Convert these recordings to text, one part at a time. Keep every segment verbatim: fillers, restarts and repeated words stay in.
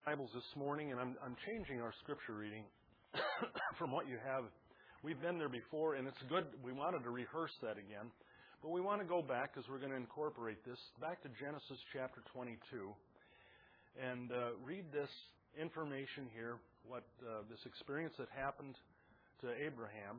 Bibles this morning, and I'm, I'm changing our scripture reading from what you have. We've been there before, and it's good. We wanted to rehearse that again, but we want to go back because we're going to incorporate this back to Genesis chapter twenty-two and uh, read this information here, what uh, this experience that happened to Abraham.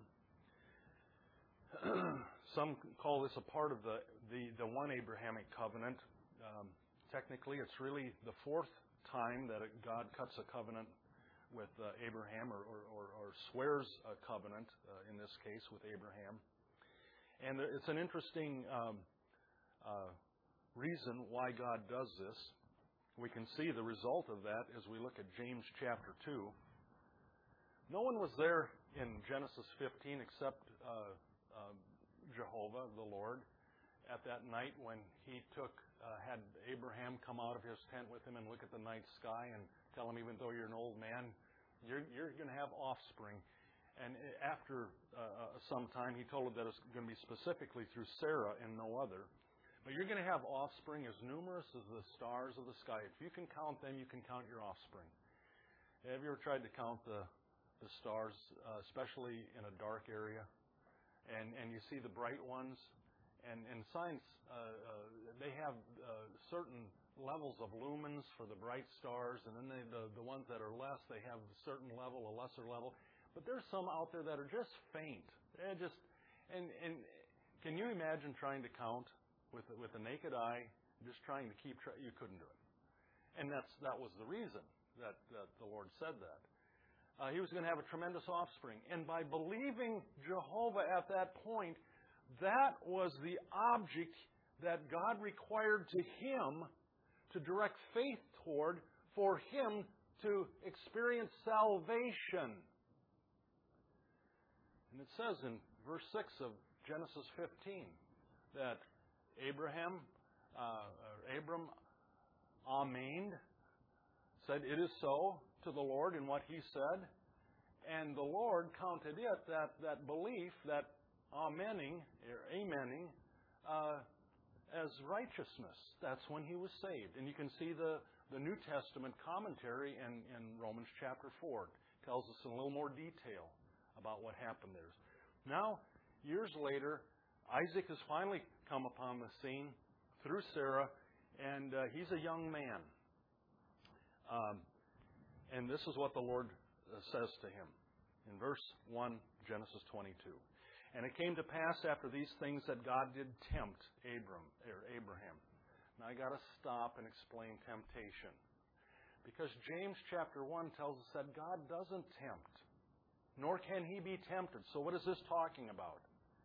Some call this a part of the, the, the one Abrahamic covenant. Um, technically, it's really the fourth time that God cuts a covenant with uh, Abraham or, or, or, or swears a covenant, uh, in this case, with Abraham. And it's an interesting um, uh, reason why God does this. We can see the result of that as we look at James chapter two. No one was there in Genesis fifteen except uh, uh, Jehovah, the Lord, at that night when he took, uh, had Abraham come out of his tent with him and look at the night sky and tell him, even though you're an old man, you're, you're going to have offspring. And after uh, some time, he told him that it's going to be specifically through Sarah and no other. But you're going to have offspring as numerous as the stars of the sky. If you can count them, you can count your offspring. Have you ever tried to count the, the stars, uh, especially in a dark area? And, and you see the bright ones? And, and science, uh, uh, they have uh, certain levels of lumens for the bright stars, and then they, the, the ones that are less, they have a certain level, a lesser level. But there's some out there that are just faint. They're just, and, and can you imagine trying to count with with the naked eye, just trying to keep track? You couldn't do it. And that's that was the reason that, that the Lord said that. Uh, he was going to have a tremendous offspring. And by believing Jehovah at that point, that was the object that God required to him to direct faith toward, for him to experience salvation. And it says in verse six of Genesis fifteen that Abraham, uh, or Abram, amened, said, "It is so," to the Lord in what he said. And the Lord counted it, that, that belief, that amening, or amening, uh, as righteousness. That's when he was saved. And you can see the, the New Testament commentary in, in Romans chapter four. It tells us in a little more detail about what happened there. Now, years later, Isaac has finally come upon the scene through Sarah, and uh, he's a young man. Um, and this is what the Lord uh, says to him in verse one, Genesis twenty-two. "And it came to pass after these things that God did tempt Abram, or Abraham." Now I got to stop and explain temptation, because James chapter one tells us that God doesn't tempt, nor can he be tempted. So what is this talking about?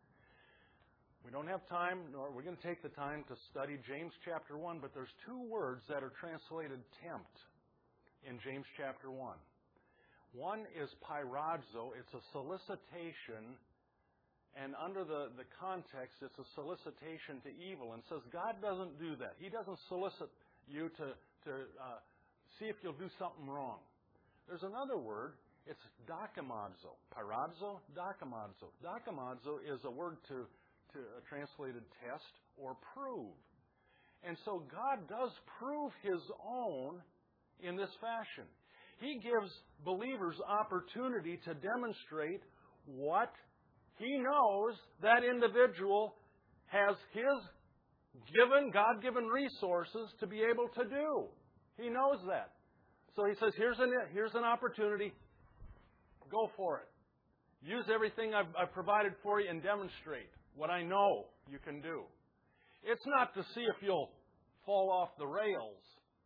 We don't have time, nor we're going to take the time to study James chapter one, but there's two words that are translated tempt in James chapter one. One is pyrazo. It's a solicitation. And under the, the context, it's a solicitation to evil. And says God doesn't do that. He doesn't solicit you to, to uh, see if you'll do something wrong. There's another word. It's dokimazo. Pyrazo, dokimazo. Dokimazo is a word to, to a translated test or prove. And so God does prove his own in this fashion. He gives believers opportunity to demonstrate what he knows that individual has his given, God-given resources to be able to do. He knows that. So he says, here's an, here's an opportunity. Go for it. Use everything I've, I've provided for you and demonstrate what I know you can do. It's not to see if you'll fall off the rails.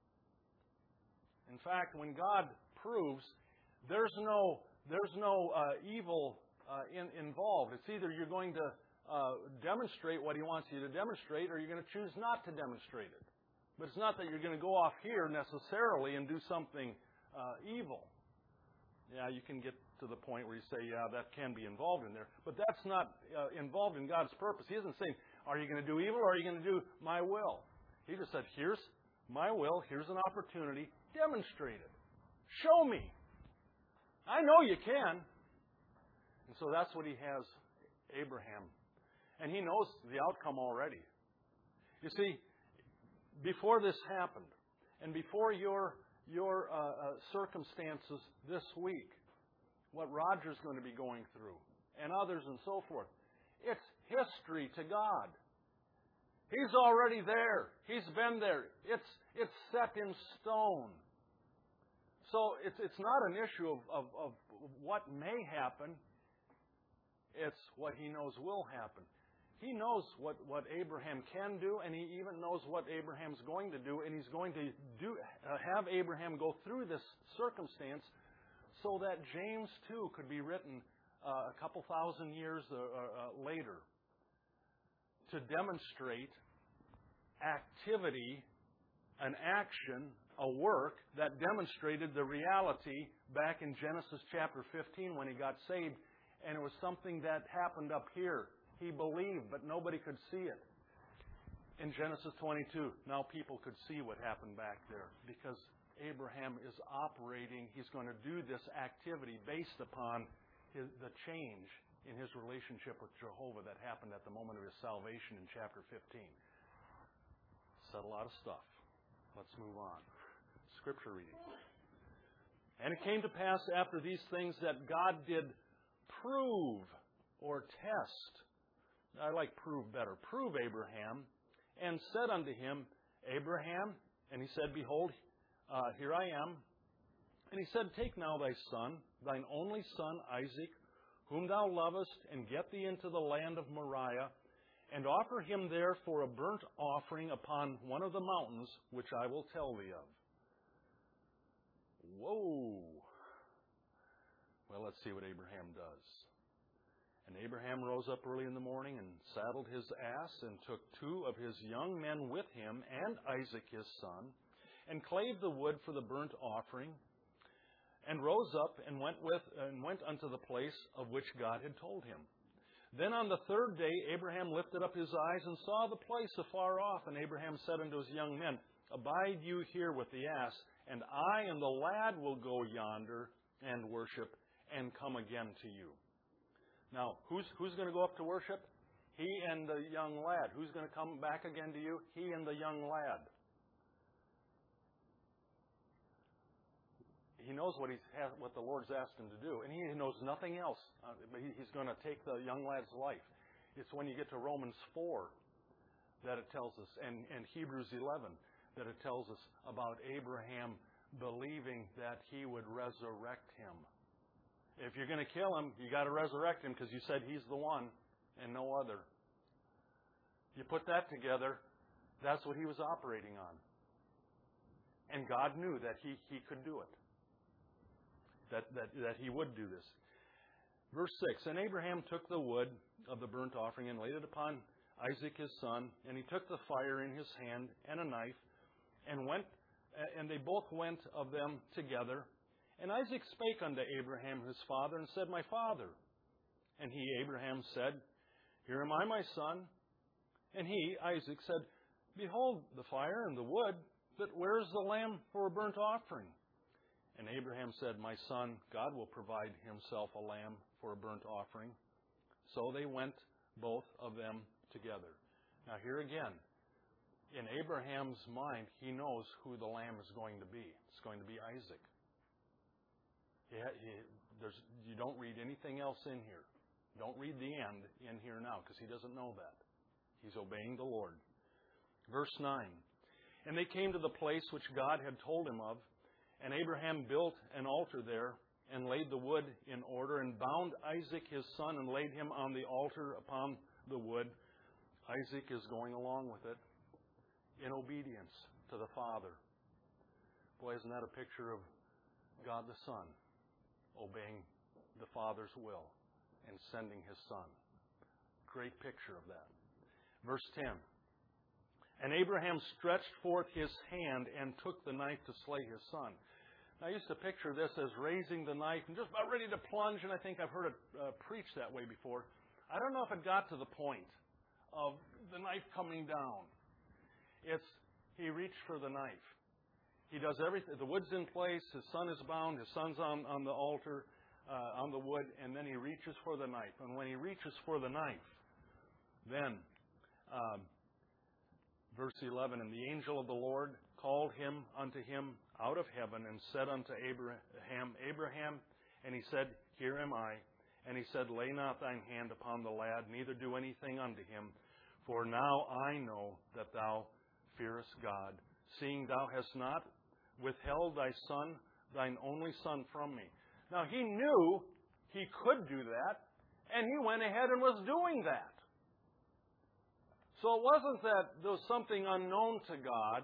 In fact, when God proves, there's no, there's no uh, evil Uh, in, involved. It's either you're going to uh, demonstrate what he wants you to demonstrate, or you're going to choose not to demonstrate it. But it's not that you're going to go off here necessarily and do something uh, evil. Yeah, you can get to the point where you say, yeah, that can be involved in there. But that's not uh, involved in God's purpose. He isn't saying, are you going to do evil or are you going to do my will? He just said, here's my will. Here's an opportunity. Demonstrate it. Show me. I know you can. And so that's what he has Abraham. And he knows the outcome already. You see, before this happened, and before your your uh, uh, circumstances this week, what Roger's going to be going through, and others and so forth. It's history to God. He's already there. He's been there. It's it's set in stone. So it's it's not an issue of, of, of what may happen. It's what He knows will happen. He knows what, what Abraham can do, and He even knows what Abraham's going to do, and He's going to do uh, have Abraham go through this circumstance so that James too could be written uh, a couple thousand years uh, uh, later to demonstrate activity, an action, a work that demonstrated the reality back in Genesis chapter fifteen when he got saved, and it was something that happened up here. He believed, but nobody could see it. In Genesis twenty-two, now people could see what happened back there because Abraham is operating. He's going to do this activity based upon his, the change in his relationship with Jehovah that happened at the moment of his salvation in chapter fifteen. Said a lot of stuff. Let's move on. Scripture reading. And it came to pass after these things that God did prove or test. I like prove better. Prove Abraham, and said unto him, Abraham, and he said, Behold, uh, here I am. And he said, Take now thy son, thine only son Isaac, whom thou lovest, and get thee into the land of Moriah, and offer him there for a burnt offering upon one of the mountains, which I will tell thee of. Whoa! Well, let's see what Abraham does. And Abraham rose up early in the morning and saddled his ass and took two of his young men with him and Isaac his son, and clave the wood for the burnt offering, and rose up and went with and went unto the place of which God had told him. Then on the third day Abraham lifted up his eyes and saw the place afar off, and Abraham said unto his young men, Abide you here with the ass, and I and the lad will go yonder and worship, and come again to you. Now, who's who's going to go up to worship? He and the young lad. Who's going to come back again to you? He and the young lad. He knows what he's what the Lord's asked him to do, and he knows nothing else. Uh, but he, he's going to take the young lad's life. It's when you get to Romans four that it tells us, and, and Hebrews eleven, that it tells us about Abraham believing that He would resurrect him. If you're going to kill him, you got to resurrect him because you said he's the one and no other. You put that together, that's what he was operating on. And God knew that he, he could do it. That, that, that he would do this. Verse six, And Abraham took the wood of the burnt offering and laid it upon Isaac his son, and he took the fire in his hand and a knife, and went, and they both went of them together. And Isaac spake unto Abraham his father, and said, My father. And he, Abraham, said, Here am I, my son. And he, Isaac, said, Behold the fire and the wood, but where is the lamb for a burnt offering? And Abraham said, My son, God will provide himself a lamb for a burnt offering. So they went, both of them, together. Now here again, in Abraham's mind, he knows who the lamb is going to be. It's going to be Isaac. He, he, there's, you don't read anything else in here. Don't read the end in here now, because he doesn't know that. He's obeying the Lord. Verse nine, And they came to the place which God had told him of, and Abraham built an altar there, and laid the wood in order, and bound Isaac his son, and laid him on the altar upon the wood. Isaac is going along with it in obedience to the Father. Boy, isn't that a picture of God the Son obeying the Father's will and sending His Son? Great picture of that. Verse ten. And Abraham stretched forth his hand and took the knife to slay his son. Now, I used to picture this as raising the knife and just about ready to plunge, and I think I've heard it uh, preached that way before. I don't know if it got to the point of the knife coming down. It's, he reached for the knife. He does everything. The wood's in place. His son is bound. His son's on, on the altar, uh, on the wood, and then he reaches for the knife. And when he reaches for the knife, then, um, verse eleven, And the angel of the Lord called him unto him out of heaven, and said unto Abraham, Abraham, and he said, Here am I. And he said, Lay not thine hand upon the lad, neither do anything unto him. For now I know that thou fearest God, seeing thou hast not withheld thy son, thine only son, from me. Now he knew he could do that, and he went ahead and was doing that. So it wasn't that there was something unknown to God.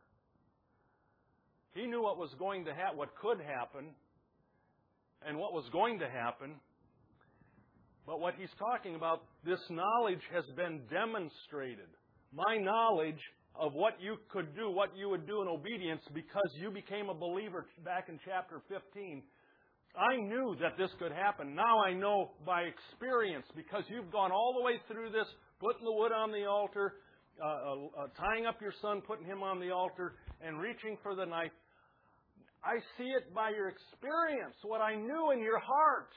He knew what was going to happen, what could happen, and what was going to happen. But what he's talking about, this knowledge has been demonstrated. My knowledge of what you could do, what you would do in obedience because you became a believer back in chapter fifteen. I knew that this could happen. Now I know by experience, because you've gone all the way through this, putting the wood on the altar, uh, uh, uh, tying up your son, putting him on the altar, and reaching for the knife. I see it by your experience, what I knew in your heart.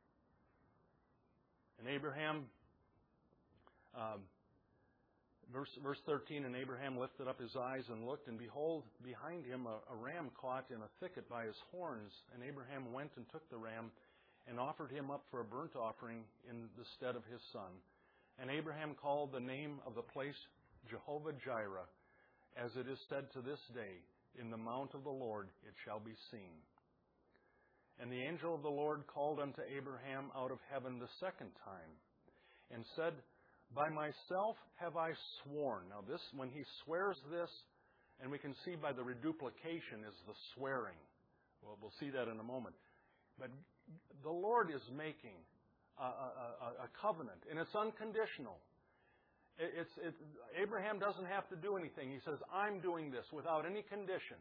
And Abraham, um, verse, verse thirteen, and Abraham lifted up his eyes and looked, and behold, behind him a, a ram caught in a thicket by his horns. And Abraham went and took the ram and offered him up for a burnt offering in the stead of his son. And Abraham called the name of the place Jehovah-Jireh, as it is said to this day, In the mount of the Lord it shall be seen. And the angel of the Lord called unto Abraham out of heaven the second time, and said, By myself have I sworn. Now this, when he swears this, and we can see by the reduplication is the swearing. Well, we'll see that in a moment. But the Lord is making a, a, a covenant, and it's unconditional. It's, it, Abraham doesn't have to do anything. He says, I'm doing this without any condition.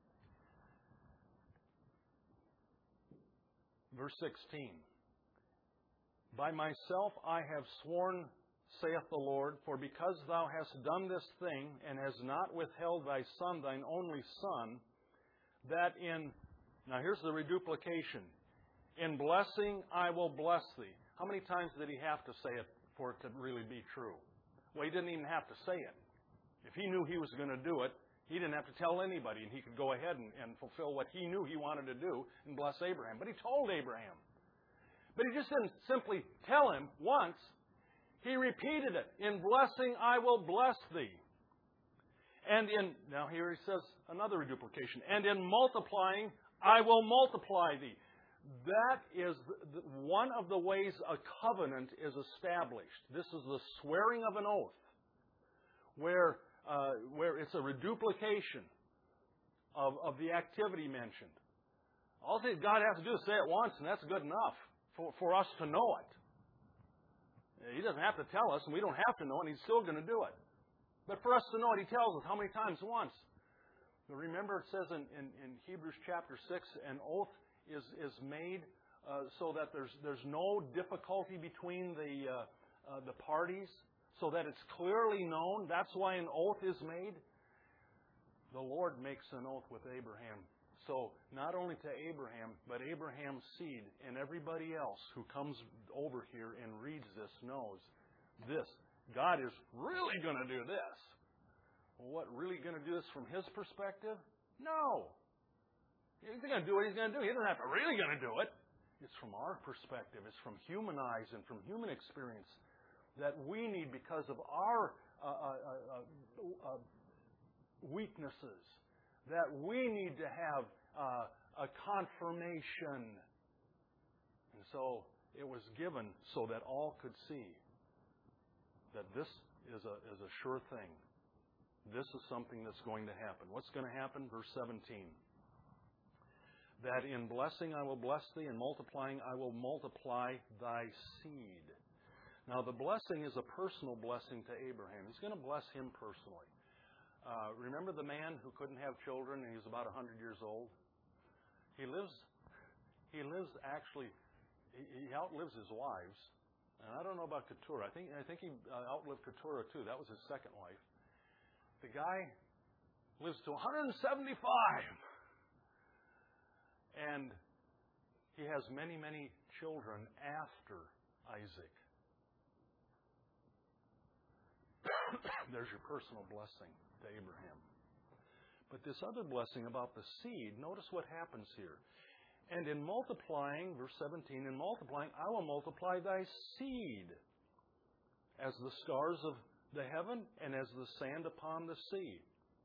Verse sixteen. By myself I have sworn, saith the Lord, for because thou hast done this thing, and hast not withheld thy son, thine only son, that in, now here's the reduplication, in blessing I will bless thee. How many times did he have to say it for it to really be true? Well, he didn't even have to say it. If he knew he was going to do it, he didn't have to tell anybody, and he could go ahead and, and fulfill what he knew he wanted to do and bless Abraham. But he told Abraham. But he just didn't simply tell him once. He repeated it. In blessing I will bless thee. And in, now here he says another reduplication. And in multiplying I will multiply thee. That is the, one of the ways a covenant is established. This is the swearing of an oath, where uh, where it's a reduplication of, of the activity mentioned. All that God has to do is say it once, and that's good enough for, for us to know it. He doesn't have to tell us, and we don't have to know it, and He's still going to do it. But for us to know it, He tells us how many times? Once. But remember, it says in, in, in Hebrews chapter six, an oath is, is made uh, so that there's, there's no difficulty between the, uh, uh, the parties, so that it's clearly known. That's why an oath is made. The Lord makes an oath with Abraham. So not only to Abraham, but Abraham's seed and everybody else who comes over here and reads this knows this. God is really going to do this. Well, what, really going to do this from His perspective? No. He's going to do what He's going to do. He doesn't have to really going to do it. It's from our perspective. It's from human eyes and from human experience that we need because of our uh, uh, uh, uh, weaknesses. That we need to have uh, a confirmation. And so it was given so that all could see that this is a, is a sure thing. This is something that's going to happen. What's going to happen? Verse seventeen. That in blessing I will bless thee, and multiplying I will multiply thy seed. Now the blessing is a personal blessing to Abraham. He's going to bless him personally. Uh, remember the man who couldn't have children, and he was about one hundred years old? He lives, he lives actually, he, he outlives his wives. And I don't know about Keturah. I think, I think he uh, outlived Keturah too. That was his second wife. The guy lives to one hundred seventy-five. And he has many, many children after Isaac. There's your personal blessing to Abraham. But this other blessing about the seed, notice what happens here. And in multiplying, verse seventeen, in multiplying, I will multiply thy seed as the stars of the heaven and as the sand upon the sea.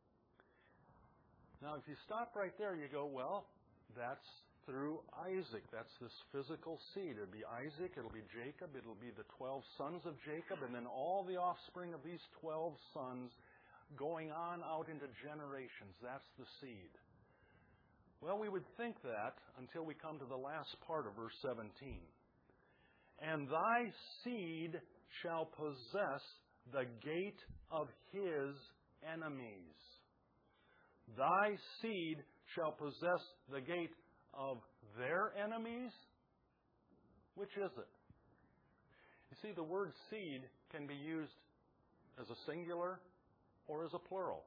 Now, if you stop right there, you go, well, that's through Isaac. That's this physical seed. It'll be Isaac, it'll be Jacob, it'll be the twelve sons of Jacob, and then all the offspring of these twelve sons going on out into generations. That's the seed. Well, we would think that until we come to the last part of verse seventeen. And thy seed shall possess the gate of his enemies. Thy seed shall possess the gate of their enemies? Which is it? You see, the word seed can be used as a singular or as a plural.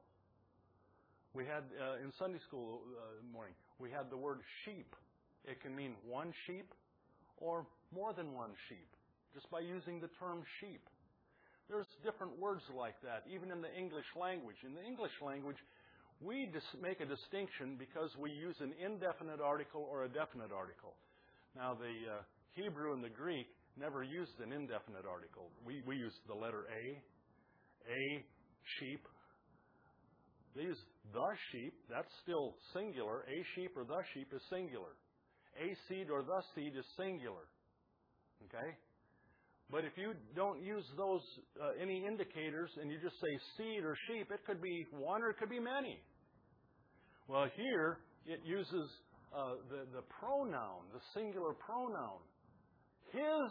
We had, uh, in Sunday school uh, morning, we had the word sheep. It can mean one sheep or more than one sheep, just by using the term sheep. There's different words like that, even in the English language. In the English language, we dis- make a distinction because we use an indefinite article or a definite article. Now, the uh, Hebrew and the Greek never used an indefinite article. We, we use the letter A, a sheep. They use the sheep. That's still singular. A sheep or the sheep is singular. A seed or the seed is singular. Okay? But if you don't use those uh, any indicators and you just say seed or sheep, it could be one or it could be many. Well, here it uses uh, the, the pronoun, the singular pronoun. His,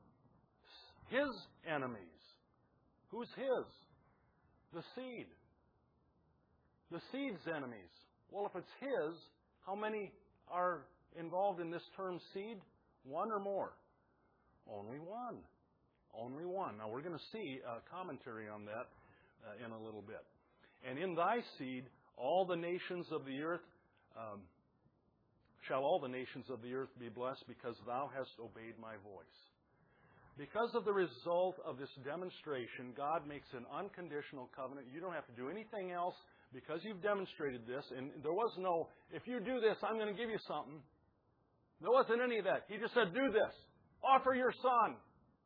his enemies. Who's his? The seed. The seed's enemies. Well, if it's his, how many are involved in this term seed? One or more? Only one. Only one. Now, we're going to see a commentary on that uh, in a little bit. And in thy seed, all the nations of the earth, um, shall all the nations of the earth be blessed, because thou hast obeyed my voice. Because of the result of this demonstration, God makes an unconditional covenant. You don't have to do anything else because you've demonstrated this. And there was no, if you do this, I'm going to give you something. There wasn't any of that. He just said, do this. Offer your son.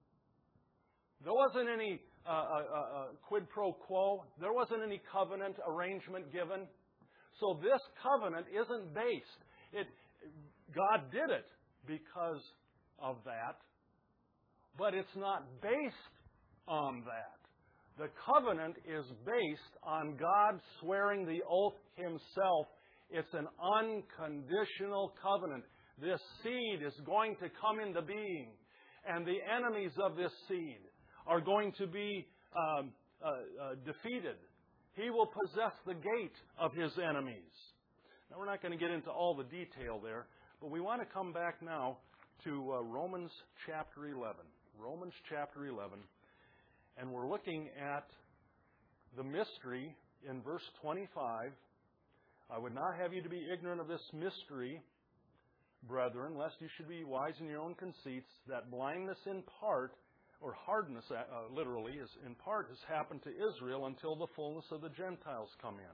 There wasn't any uh, uh, uh, quid pro quo. There wasn't any covenant arrangement given. So this covenant isn't based. It, God did it because of that, but it's not based on that. The covenant is based on God swearing the oath Himself. It's an unconditional covenant. This seed is going to come into being, and the enemies of this seed are going to be um, uh, uh, defeated. He will possess the gate of His enemies. Now, we're not going to get into all the detail there, but we want to come back now to uh, Romans chapter eleven. Romans chapter eleven. And we're looking at the mystery in verse twenty-five. I would not have you to be ignorant of this mystery, brethren, lest you should be wise in your own conceits, that blindness in part, or hardness uh, literally, is in part has happened to Israel until the fullness of the Gentiles come in.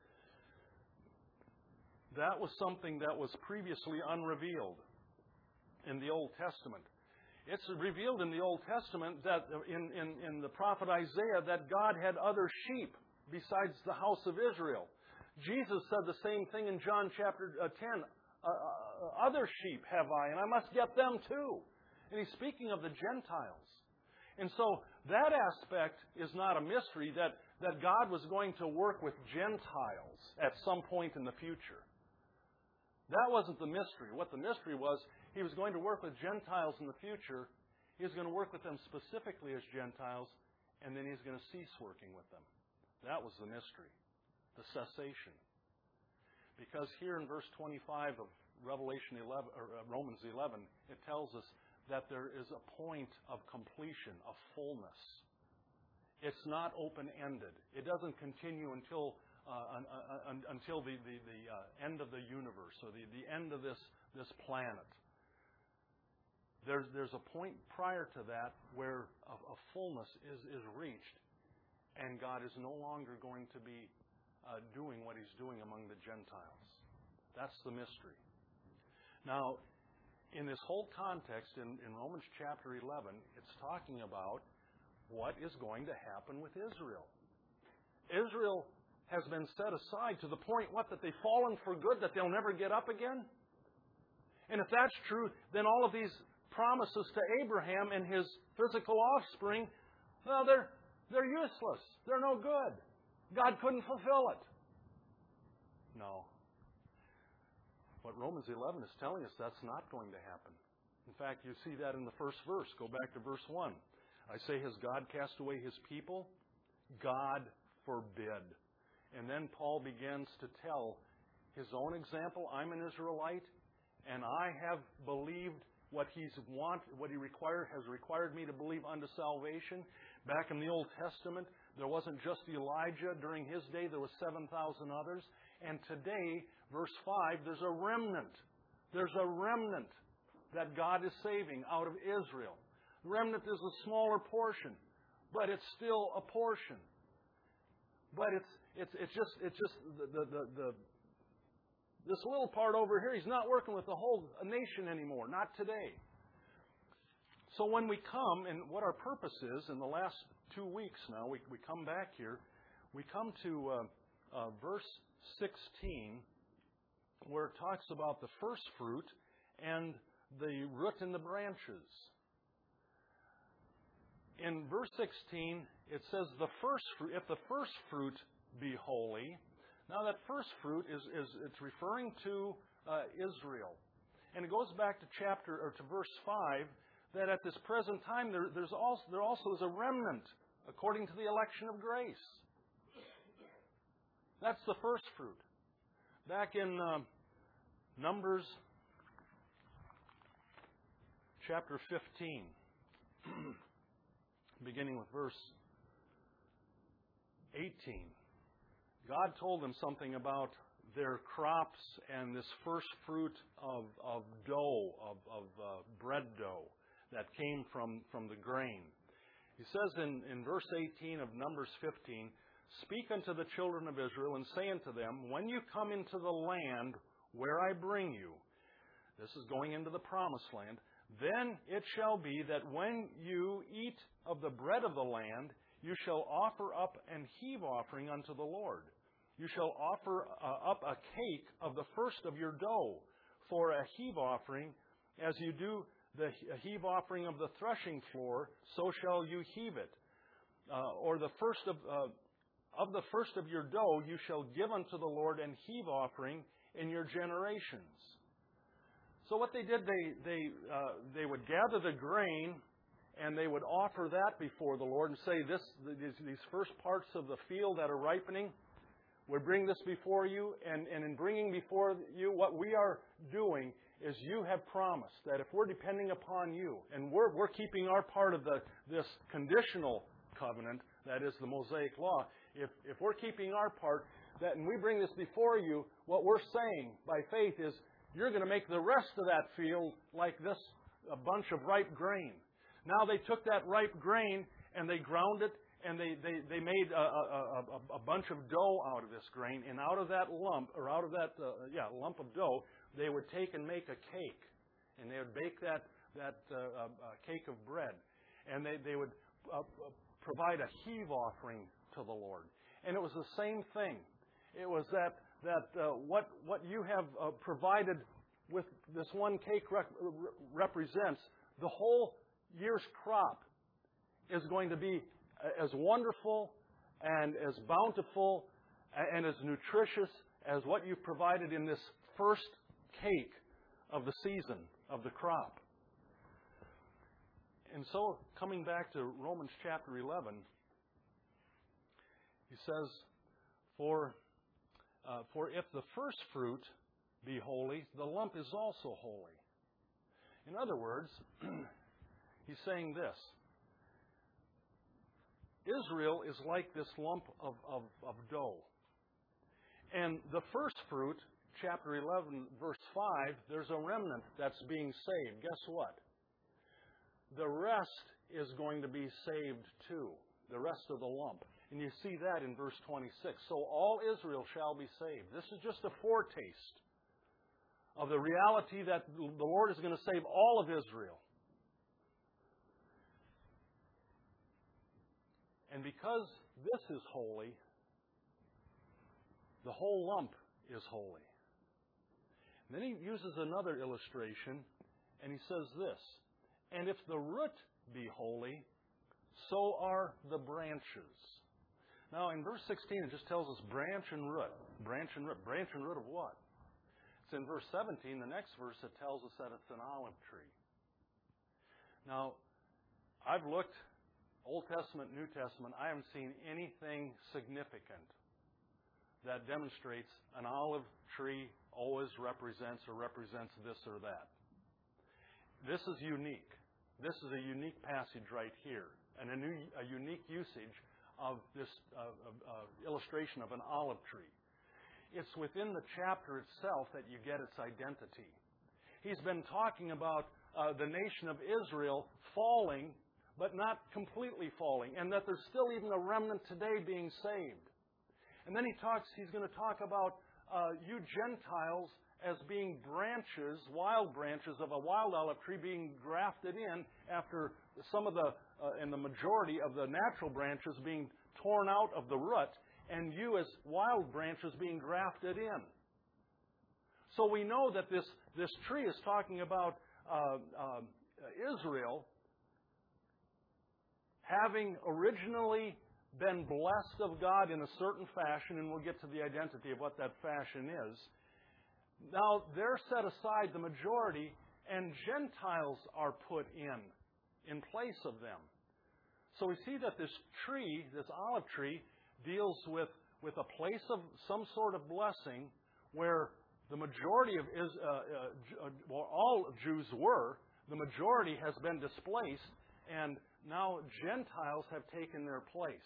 That was something that was previously unrevealed in the Old Testament. It's revealed in the Old Testament that in, in, in the prophet Isaiah that God had other sheep besides the house of Israel. Jesus said the same thing in John chapter ten. Uh, uh, other sheep have I, and I must get them too. And he's speaking of the Gentiles. And so that aspect is not a mystery, that, that God was going to work with Gentiles at some point in the future. That wasn't the mystery. What the mystery was, He was going to work with Gentiles in the future. He was going to work with them specifically as Gentiles, and then He's going to cease working with them. That was the mystery, the cessation. Because here in verse twenty-five of Revelation eleven, or Romans eleven, it tells us that there is a point of completion, of fullness. It's not open-ended. It doesn't continue until uh, un, un, until the the, the uh, end of the universe, or the, the end of this this planet. There's there's a point prior to that where a, a fullness is is reached, and God is no longer going to be uh, doing what He's doing among the Gentiles. That's the mystery. Now, in this whole context, in, in Romans chapter eleven, it's talking about what is going to happen with Israel. Israel has been set aside to the point, what, that they've fallen for good, that they'll never get up again? And if that's true, then all of these promises to Abraham and his physical offspring, well, they're, they're useless. They're no good. God couldn't fulfill it. No. What Romans eleven is telling us, that's not going to happen. In fact, you see that in the first verse. Go back to verse one. I say, has God cast away His people? God forbid. And then Paul begins to tell his own example. I'm an Israelite, and I have believed what He's want, what He required has required me to believe unto salvation. Back in the Old Testament, there wasn't just Elijah. During his day, there was seven thousand others. And today, verse five, there's a remnant. There's a remnant that God is saving out of Israel. The remnant is a smaller portion, but it's still a portion. But it's it's it's just it's just the the the, the this little part over here. He's not working with the whole nation anymore. Not today. So when we come, and what our purpose is, in the last two weeks now, we we come back here. We come to uh, uh, verse sixteen, where it talks about the first fruit and the root and the branches. In verse sixteen, it says, "The first fruit, if the first fruit be holy." Now, that first fruit is, is it's referring to uh, Israel, and it goes back to chapter or to verse five. That at this present time there, there's also there also is a remnant according to the election of grace. That's the first fruit. Back in uh, Numbers chapter fifteen, beginning with verse eighteen, God told them something about their crops and this first fruit of, of dough, of, of uh, bread dough that came from, from the grain. He says in, in verse eighteen of Numbers fifteen, "Speak unto the children of Israel, and say unto them, when you come into the land where I bring you," this is going into the promised land, "then it shall be that when you eat of the bread of the land, you shall offer up an heave offering unto the Lord. You shall offer uh, up a cake of the first of your dough for a heave offering, as you do the heave offering of the threshing floor, so shall you heave it. Uh, or the first of uh, of the first of your dough you shall give unto the Lord an heave offering in your generations." So what they did, they they uh, they would gather the grain and they would offer that before the Lord and say, "This these, these first parts of the field that are ripening, we bring this before you, and, and in bringing before you, what we are doing is you have promised that if we're depending upon you, and we're we're keeping our part of the this conditional covenant, that is the Mosaic Law, if if we're keeping our part, that and we bring this before you, what we're saying by faith is you're going to make the rest of that field like this, a bunch of ripe grain." Now they took that ripe grain and they ground it, and they, they, they made a, a, a, a bunch of dough out of this grain, and out of that lump, or out of that uh, yeah lump of dough, they would take and make a cake, and they would bake that that uh, uh, cake of bread, and they they would uh, provide a heave offering to the Lord. And it was the same thing. It was that that uh, what what you have uh, provided with this one cake rec- represents the whole year's crop is going to be as wonderful and as bountiful and as nutritious as what you've provided in this first cake of the season of the crop. And so, coming back to Romans chapter eleven, he says, For uh, for if the first fruit be holy, the lump is also holy. In other words, he's saying this. Israel is like this lump of, of, of dough. And the first fruit, chapter eleven, verse five, there's a remnant that's being saved. Guess what? The rest is going to be saved too. The rest of the lump. And you see that in verse twenty-six. So all Israel shall be saved. This is just a foretaste of the reality that the Lord is going to save all of Israel. And because this is holy, the whole lump is holy. And then he uses another illustration, and he says this, and if the root be holy, so are the branches. Now, in verse sixteen, it just tells us branch and root. Branch and root. Branch and root of what? It's in verse seventeen, the next verse, it tells us that it's an olive tree. Now, I've looked, Old Testament, New Testament, I haven't seen anything significant that demonstrates an olive tree always represents or represents this or that. This is unique. This is a unique passage right here, and a, new, a unique usage of this uh, uh, illustration of an olive tree. It's within the chapter itself that you get its identity. He's been talking about uh, the nation of Israel falling, but not completely falling, and that there's still even a remnant today being saved. And then he talks, he's going to talk about uh, you Gentiles as being branches, wild branches of a wild olive tree being grafted in after some of the, uh, and the majority of the natural branches being torn out of the root, and you as wild branches being grafted in. So we know that this, this tree is talking about uh, uh, Israel having originally been blessed of God in a certain fashion, and we'll get to the identity of what that fashion is. Now, they're set aside, the majority, and Gentiles are put in, in place of them. So we see that this tree, this olive tree, deals with, with a place of some sort of blessing where the majority of, is, uh, uh, well, all Jews were, the majority has been displaced, and now Gentiles have taken their place.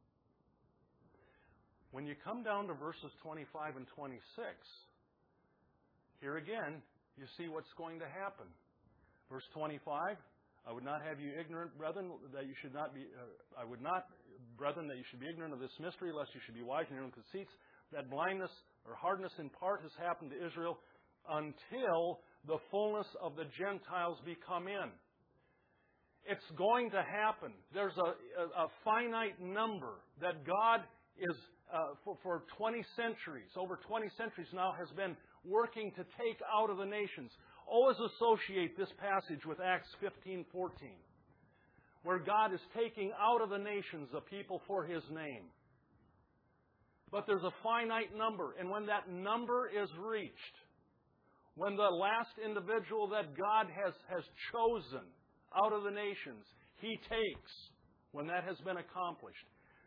When you come down to verses twenty-five and twenty-six, here again, you see what's going to happen. Verse twenty-five, I would not have you ignorant, brethren, that you should not be, uh, I would not, brethren, that you should be ignorant of this mystery, lest you should be wise in your own conceits, that blindness or hardness in part has happened to Israel until the fullness of the Gentiles be come in. It's going to happen. There's a, a, a finite number that God is, uh, for, for twenty centuries, over twenty centuries now, has been working to take out of the nations. Always associate this passage with Acts fifteen fourteen, where God is taking out of the nations a people for His name. But there's a finite number, and when that number is reached, when the last individual that God has, has chosen out of the nations, He takes, when that has been accomplished,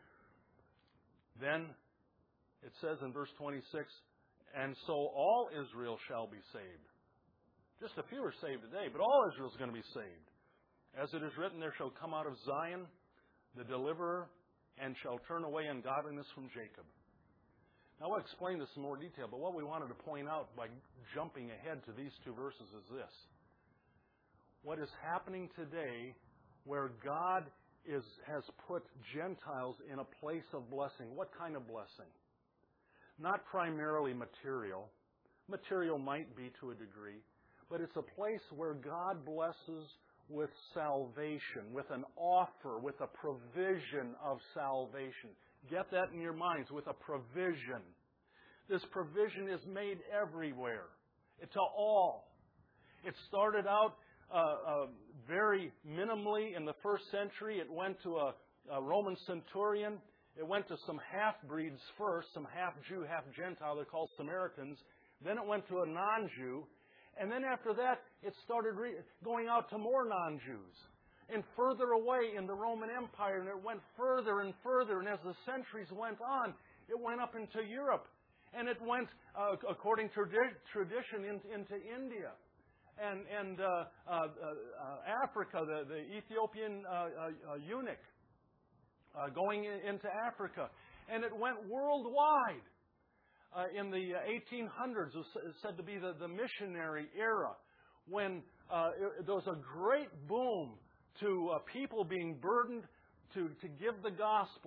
then it says in verse twenty-six, and so all Israel shall be saved. Just a few are saved today, but all Israel is going to be saved. As it is written, there shall come out of Zion the deliverer, and shall turn away ungodliness from Jacob. Now, I'll explain this in more detail, but what we wanted to point out by jumping ahead to these two verses is this. What is happening today, where God is, has put Gentiles in a place of blessing. What kind of blessing? Not primarily material. Material might be to a degree. But it's a place where God blesses with salvation, with an offer, with a provision of salvation. Get that in your minds, with a provision. This provision is made everywhere, to all. It started out uh, uh, very minimally in the first century. It went to a, a Roman centurion. It went to some half-breeds first, some half-Jew, half-Gentile. They're called Samaritans. Then it went to a non-Jew. And then after that, it started re- going out to more non-Jews. And further away in the Roman Empire, and it went further and further. And as the centuries went on, it went up into Europe. And it went, uh, according to tradi- tradition, in, into India. And, and uh, uh, uh, Africa, the, the Ethiopian uh, uh, eunuch, uh, going in, into Africa. And it went worldwide. Uh, in the eighteen hundreds, it was said to be the, the missionary era, when uh, it, there was a great boom to uh, people being burdened to, to give the gospel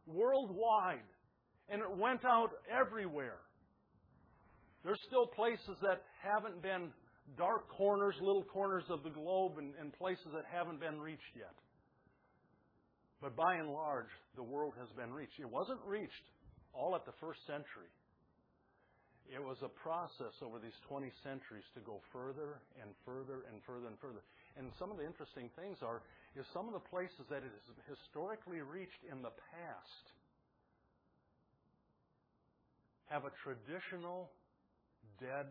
worldwide. And it went out everywhere. There's still places that haven't been dark corners, little corners of the globe, and, and places that haven't been reached yet. But by and large, the world has been reached. It wasn't reached all at the first century. It was a process over these twenty centuries to go further and further and further and further. And some of the interesting things are, is some of the places that it has historically reached in the past have a traditional dead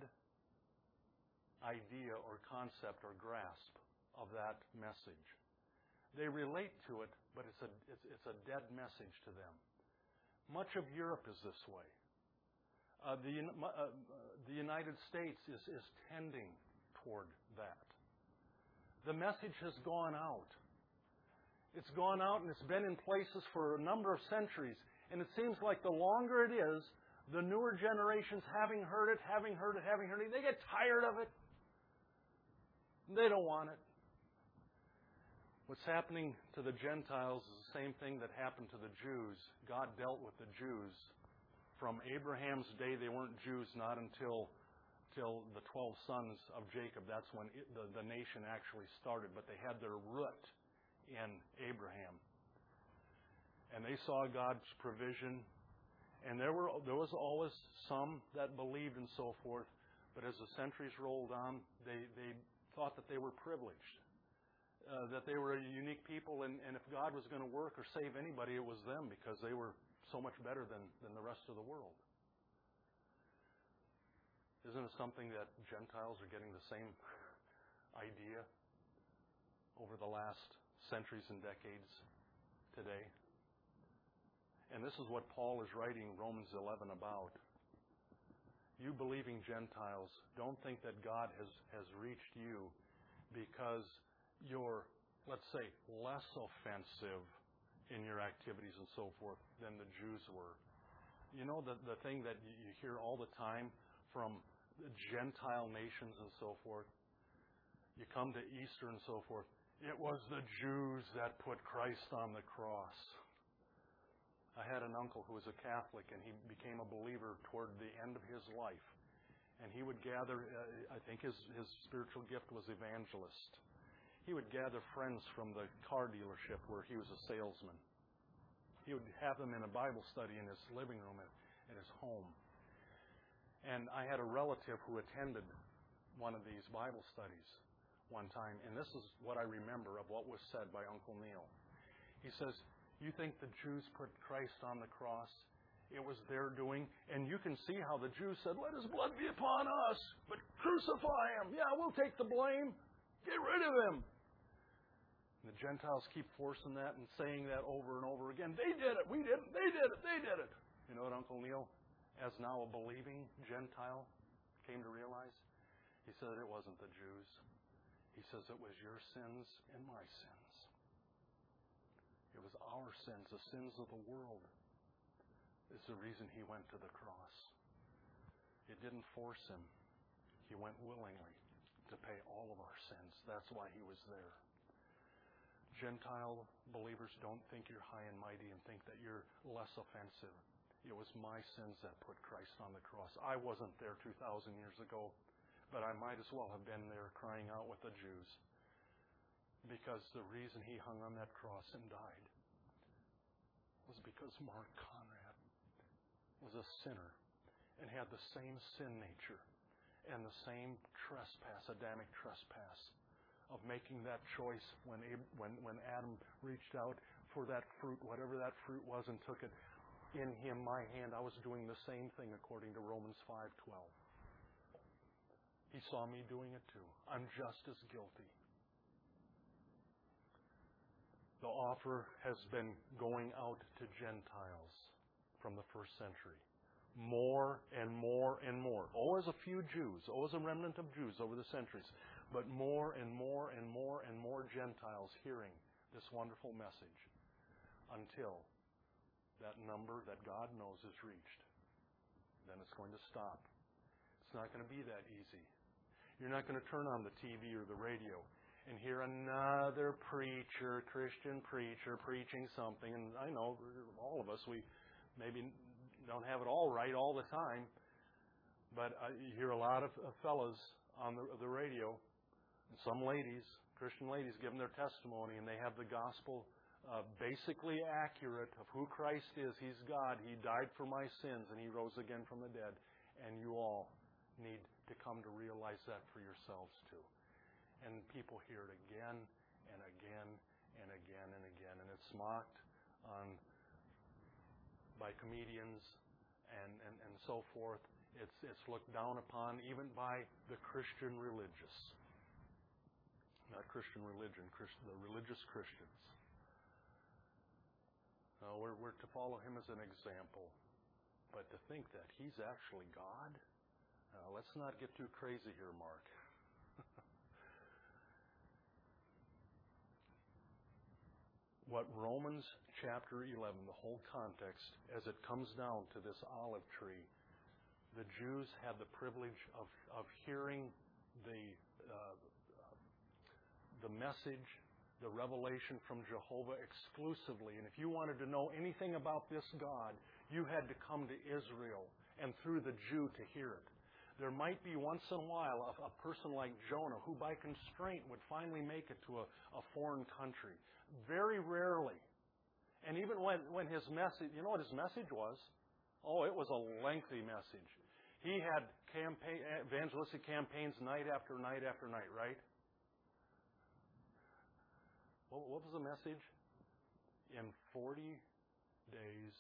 idea or concept or grasp of that message. They relate to it, but it's a, it's, it's a dead message to them. Much of Europe is this way. Uh, the, uh, the United States is, is tending toward that. The message has gone out. It's gone out and it's been in places for a number of centuries. And it seems like the longer it is, the newer generations, having heard it, having heard it, having heard it, they get tired of it. They don't want it. What's happening to the Gentiles is the same thing that happened to the Jews. God dealt with the Jews. From Abraham's day, they weren't Jews not until, until the twelve sons of Jacob. That's when it, the, the nation actually started. But they had their root in Abraham. And they saw God's provision. And there were there was always some that believed and so forth. But as the centuries rolled on, they, they thought that they were privileged. Uh, that they were a unique people, and, and if God was going to work or save anybody, it was them, because they were so much better than, than the rest of the world. Isn't it something that Gentiles are getting the same idea over the last centuries and decades today? And this is what Paul is writing Romans eleven about. You believing Gentiles, don't think that God has, has reached you because you're, let's say, less offensive in your activities and so forth than the Jews were. You know, the, the thing that you hear all the time from the Gentile nations and so forth, you come to Easter and so forth, it was the Jews that put Christ on the cross. I had an uncle who was a Catholic, and he became a believer toward the end of his life. And he would gather, uh, I think his, his spiritual gift was evangelist. He would gather friends from the car dealership where he was a salesman. He would have them in a Bible study in his living room at, at his home. And I had a relative who attended one of these Bible studies one time, and this is what I remember of what was said by Uncle Neil. He says, you think the Jews put Christ on the cross? It was their doing, and you can see how the Jews said, let his blood be upon us, but crucify him. Yeah, we'll take the blame. Get rid of him. And the Gentiles keep forcing that and saying that over and over again. They did it. We didn't. They did it. They did it. You know what Uncle Neil, as now a believing Gentile, came to realize? He said it wasn't the Jews. He says it was your sins and my sins. It was our sins, the sins of the world, is the reason he went to the cross. It didn't force him. He went willingly to pay all of our sins. That's why he was there. Gentile believers, don't think you're high and mighty and think that you're less offensive. It was my sins that put Christ on the cross. I wasn't there two thousand years ago, but I might as well have been there crying out with the Jews, because the reason he hung on that cross and died was because Mark Conrad was a sinner and had the same sin nature and the same trespass, Adamic trespass, of making that choice when when when Adam reached out for that fruit, whatever that fruit was, and took it. In him, my hand, I was doing the same thing according to Romans five twelve. He saw me doing it too. I'm just as guilty. The offer has been going out to Gentiles from the first century. More and more and more. Always a few Jews, always a remnant of Jews over the centuries, but more and more and more and more Gentiles hearing this wonderful message until that number that God knows is reached. Then it's going to stop. It's not going to be that easy. You're not going to turn on the T V or the radio and hear another preacher, Christian preacher, preaching something. And I know all of us, we maybe don't have it all right all the time, but I, you hear a lot of, of fellas on the, the radio, and some ladies, Christian ladies, giving their testimony, and they have the gospel uh, basically accurate of who Christ is. He's God. He died for my sins, and He rose again from the dead. And you all need to come to realize that for yourselves too. And people hear it again and again and again and again, and it's mocked on by comedians and, and, and so forth. It's it's looked down upon even by the Christian religious. Not Christian religion, Christian, the religious Christians. No, we're, we're to follow Him as an example. But to think that He's actually God? Uh, let's not get too crazy here, Mark. What Romans chapter eleven, the whole context, as it comes down to this olive tree, the Jews had the privilege of, of hearing the uh, the message, the revelation from Jehovah exclusively. And if you wanted to know anything about this God, you had to come to Israel and through the Jew to hear it. There might be once in a while a, a person like Jonah who by constraint would finally make it to a, a foreign country. Very rarely. And even when, when his message, you know what his message was? Oh, it was a lengthy message. He had campaign, evangelistic campaigns night after night after night, right? What, what was the message? In forty days,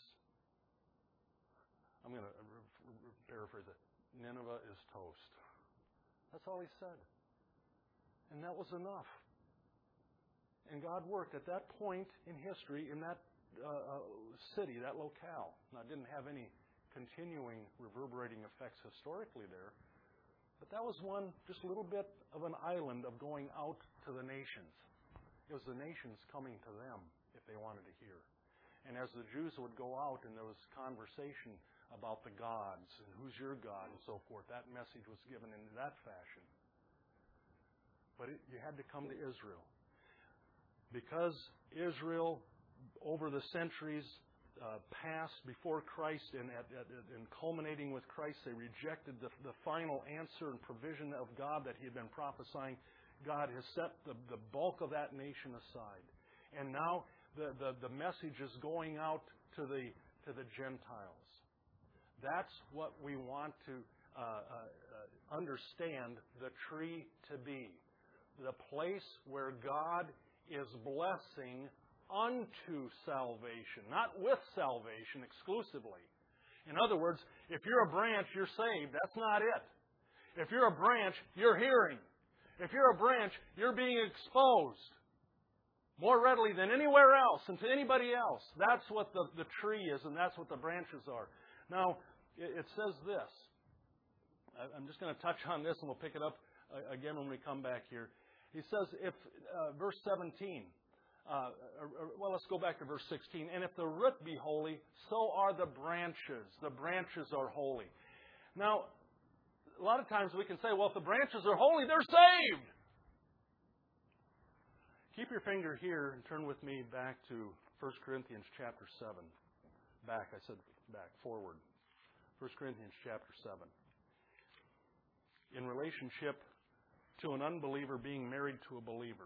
I'm going to paraphrase it, Nineveh is toast. That's all he said. And that was enough. And God worked at that point in history in that uh, city, that locale. Now, it didn't have any continuing reverberating effects historically there, but that was one, just a little bit of an island of going out to the nations. It was the nations coming to them if they wanted to hear. And as the Jews would go out and there was conversation about the gods and who's your God and so forth, that message was given in that fashion. But it, you had to come to Israel. Because Israel, over the centuries uh, past before Christ and, at, at, and culminating with Christ, they rejected the, the final answer and provision of God that He had been prophesying. God has set the, the bulk of that nation aside. And now the, the, the message is going out to the, to the Gentiles. That's what we want to uh, uh, understand the tree to be. The place where God is blessing unto salvation, not with salvation exclusively. In other words, if you're a branch, you're saved. That's not it. If you're a branch, you're hearing. If you're a branch, you're being exposed more readily than anywhere else and to anybody else. That's what the, the tree is, and that's what the branches are. Now, it, it says this. I'm just going to touch on this, and we'll pick it up again when we come back here. He says, if uh, verse seventeen, uh, or, or, well, let's go back to verse sixteen. And if the root be holy, so are the branches. The branches are holy. Now, a lot of times we can say, well, if the branches are holy, they're saved. Keep your finger here and turn with me back to First Corinthians chapter seven. Back, I said back, forward. First Corinthians chapter seven. In relationship to an unbeliever being married to a believer.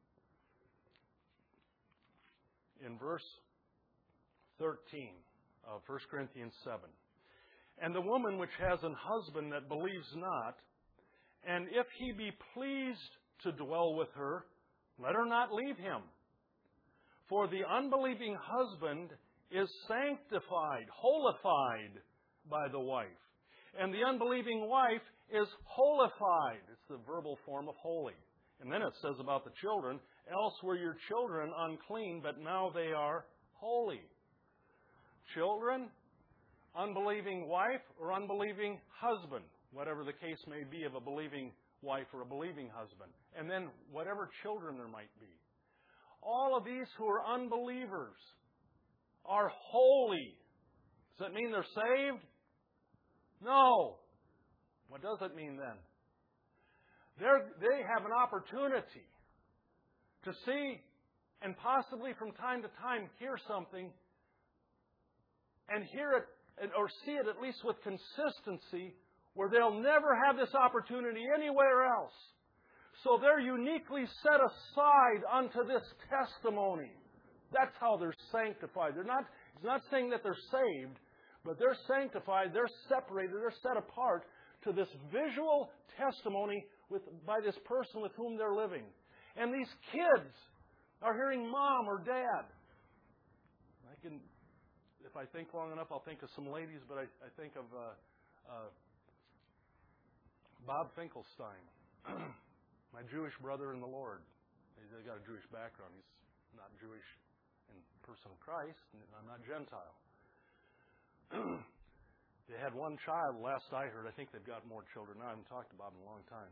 In verse thirteen of First Corinthians seven. And the woman which has an husband that believes not, and if he be pleased to dwell with her, let her not leave him. For the unbelieving husband is sanctified, holified by the wife. And the unbelieving wife is holified. It's the verbal form of holy. And then it says about the children, else were your children unclean, but now they are holy. Children, unbelieving wife, or unbelieving husband, whatever the case may be of a believing wife or a believing husband. And then whatever children there might be. All of these who are unbelievers are holy. Does that mean they're saved? No. What does it mean then? They're, they have an opportunity to see and possibly from time to time hear something and hear it or see it at least with consistency where they'll never have this opportunity anywhere else. So they're uniquely set aside unto this testimony. That's how they're sanctified. They're not, it's not saying that they're saved, but they're sanctified, they're separated, they're set apart to this visual testimony with, by this person with whom they're living. And these kids are hearing mom or dad. I can, if I think long enough, I'll think of some ladies, but I, I think of uh, uh, Bob Finkelstein, my Jewish brother in the Lord. He's got a Jewish background. He's not Jewish in person of Christ. I'm not Gentile. They had one child, last I heard. I think they've got more children now. I haven't talked to Bob in a long time.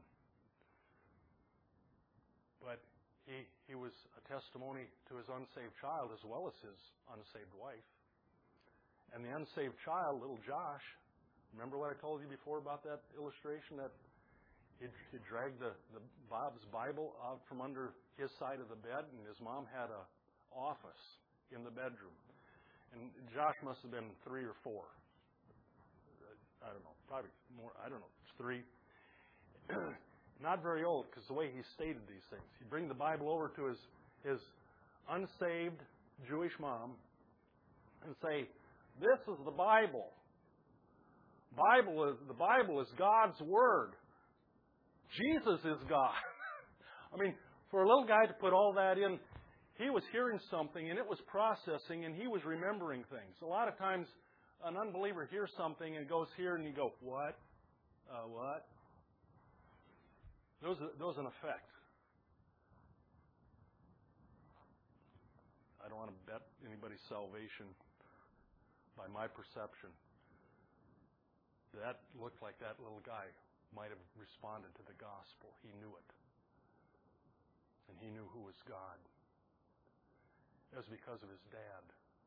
But he he was a testimony to his unsaved child as well as his unsaved wife. And the unsaved child, little Josh, remember what I told you before about that illustration? That he he dragged the, the Bob's Bible out from under his side of the bed, and his mom had a office in the bedroom. And Josh must have been three or four. I don't know, probably more, I don't know, three. Not very old, because the way he stated these things. He'd bring the Bible over to his, his unsaved Jewish mom and say, "This is the Bible. Bible is, the Bible is God's Word. Jesus is God." I mean, for a little guy to put all that in, he was hearing something and it was processing and he was remembering things. A lot of times an unbeliever hears something and goes here and you go, "What? Uh, what?" Those are, those are an effect. I don't want to bet anybody's salvation by my perception. That looked like that little guy might have responded to the gospel. He knew it. And he knew who was God. It was because of his dad.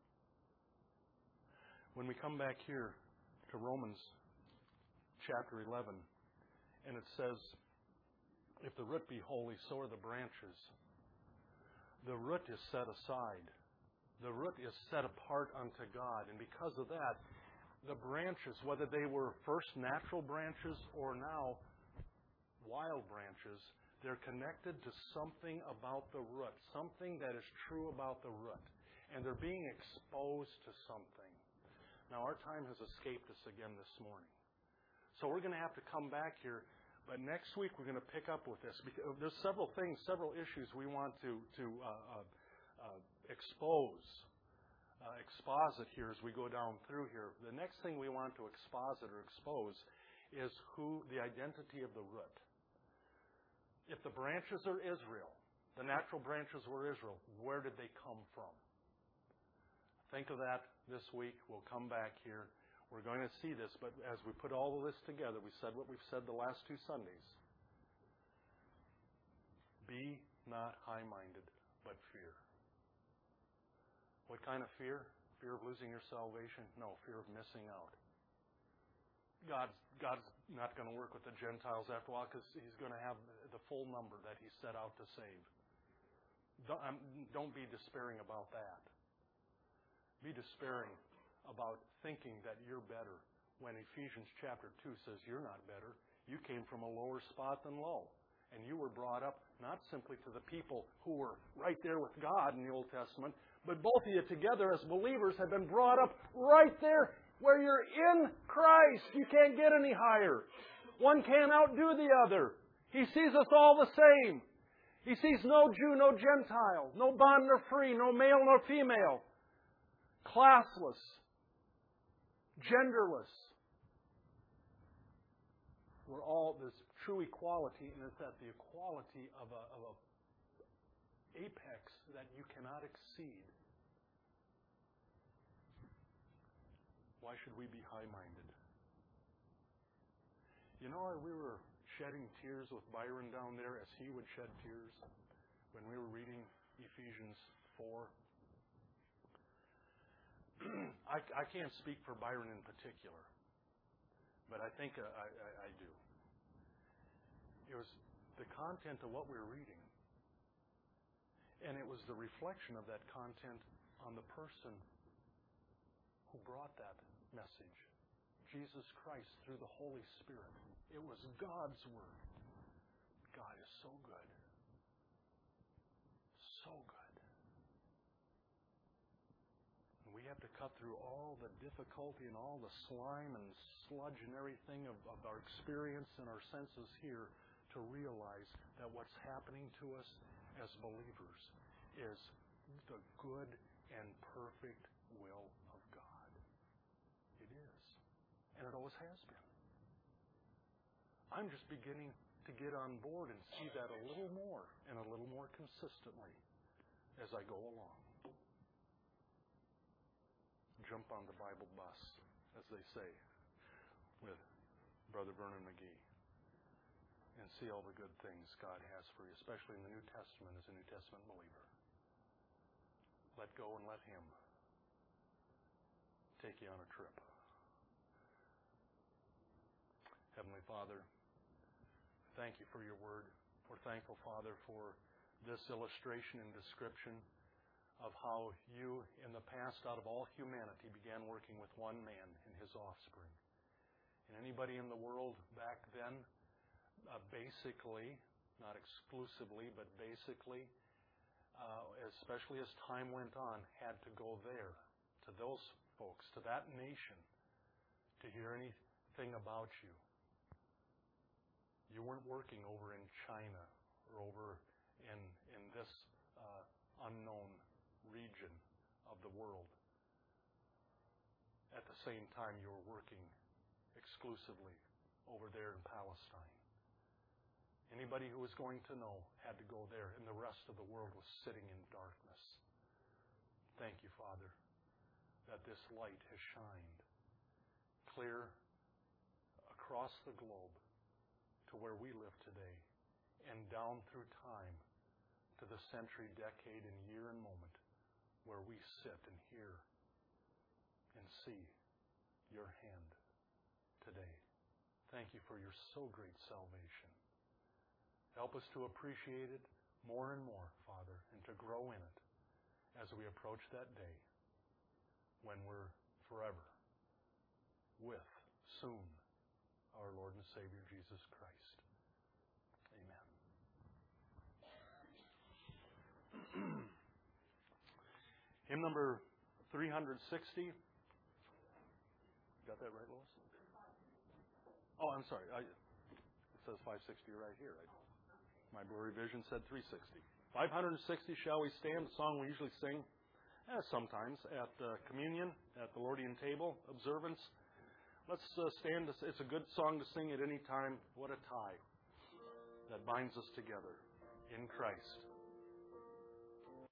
When we come back here to Romans chapter eleven, and it says, "If the root be holy, so are the branches." The root is set aside. The root is set apart unto God. And because of that, the branches, whether they were first natural branches or now wild branches, they're connected to something about the root, something that is true about the root. And they're being exposed to something. Now, our time has escaped us again this morning. So we're going to have to come back here. But next week we're going to pick up with this. Because there's several things, several issues we want to, to uh, uh, uh, expose, uh, exposit here as we go down through here. The next thing we want to exposit or expose is who the identity of the root. If the branches are Israel, the natural branches were Israel, where did they come from? Think of that this week. We'll come back here. We're going to see this, but as we put all of this together, we said what we've said the last two Sundays. Be not high-minded, but fear. What kind of fear? Fear of losing your salvation? No, fear of missing out. God's, God's not going to work with the Gentiles after a while because He's going to have the full number that He set out to save. Don't, um, don't be despairing about that. Be despairing about thinking that you're better when Ephesians chapter two says you're not better. You came from a lower spot than low. And you were brought up not simply to the people who were right there with God in the Old Testament, but both of you together as believers have been brought up right there where you're in Christ. You can't get any higher. One can't outdo the other. He sees us all the same. He sees no Jew, no Gentile, no bond nor free, no male nor female, classless, genderless. We're all, there's true equality, and it's at the equality of a, of a apex that you cannot exceed. Why should we be high-minded? You know, we were shedding tears with Byron down there as he would shed tears when we were reading Ephesians four. I, I can't speak for Byron in particular, but I think uh, I, I, I do. It was the content of what we were reading And it was the reflection of that content on the person who brought that message. Jesus Christ through the Holy Spirit. It was God's Word. God is so good. So good. And we have to cut through all the difficulty and all the slime and sludge and everything of, of our experience and our senses here to realize that what's happening to us as believers is the good and perfect will of God. It is. And it always has been. I'm just beginning to get on board and see that a little more and a little more consistently as I go along. Jump on the Bible bus, as they say, with Brother Vernon McGee, and see all the good things God has for you, especially in the New Testament as a New Testament believer. Let go and let Him take you on a trip. Heavenly Father, thank you for your word. We're thankful, Father, for this illustration and description of how you, in the past, out of all humanity, began working with one man and his offspring. And anybody in the world back then, uh, basically, not exclusively, but basically, uh, especially as time went on, had to go there, to those folks, to that nation, to hear anything about you. You weren't working over in China or over in in this uh, unknown region of the world. At the same time, you were working exclusively over there in Palestine. Anybody who was going to know had to go there, and the rest of the world was sitting in darkness. Thank you, Father, that this light has shined clear across the globe to where we live today, and down through time to the century, decade, and year and moment where we sit and hear and see your hand today. Thank you for your so great salvation. Help us to appreciate it more and more, Father, and to grow in it as we approach that day when we're forever with, soon, our Lord and Savior, Jesus Christ. Amen. Hymn number three sixty. Got that right, Lois? Oh, I'm sorry. I, it says five sixty right here. I, my blurry vision said three sixty. five sixty, Shall We Stand? The song we usually sing eh, sometimes at uh, communion, at the Lordian table observance. Let's uh, stand. It's a good song to sing at any time. What a tie that binds us together in Christ.